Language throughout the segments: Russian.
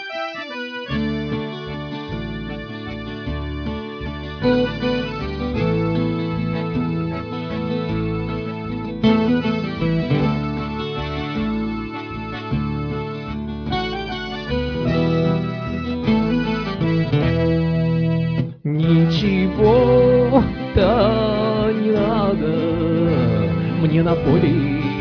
Ничего-то не надо мне на поле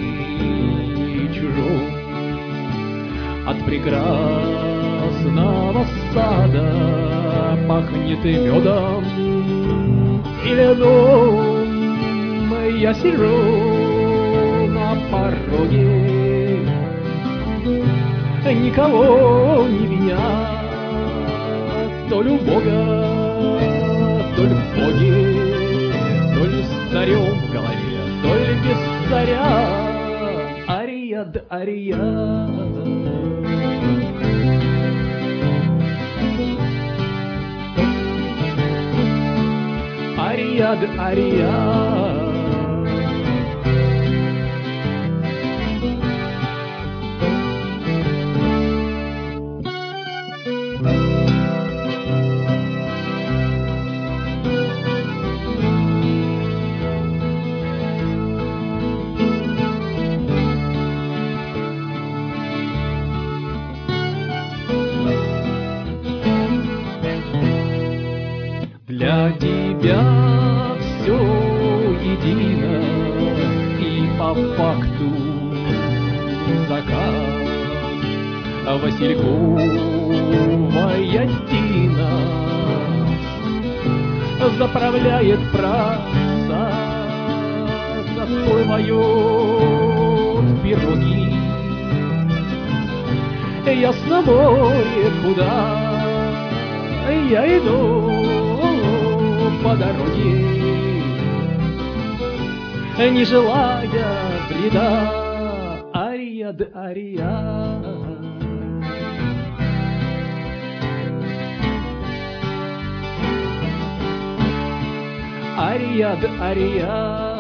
чужом. От прекрасного сада пахнет и медом, и льдом. Я сижу на пороге, никого не виня, то ли у Бога, то ли в Боге, то ли с царем в голове, то ли без царя. Ария да ария. Ария да ария. Для тебя все едино, и по факту закат. Васильковая Дина заправляет праздца, засплывают пироги. Ясно море, куда я иду по дороге, не желая вреда. Ария да ария. Ария да ария.